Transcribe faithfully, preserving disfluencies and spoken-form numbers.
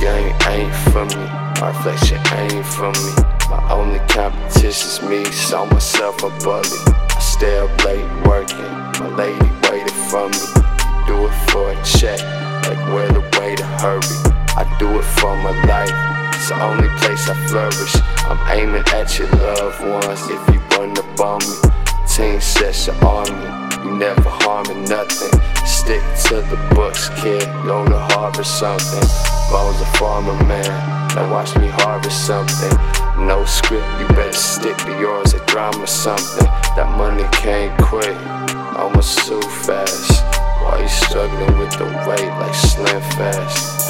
game ain't for me, my reflection ain't for me. My only competition's me, saw myself a bully. I stay up late working, my lady waited for me. Do it for a check, like where the way to hurry. I do it for my life, it's the only place I flourish. I'm aiming at your loved ones if you run up on me. Team sets your army, you never harming nothing. Stick to the books, kid, go to harvest something. Bones a farmer man, now watch me harvest something. No script, you better stick to yours, a drama or something. That money can't quit, I'ma sue fast. Why you struggling with the weight like Slim Fast?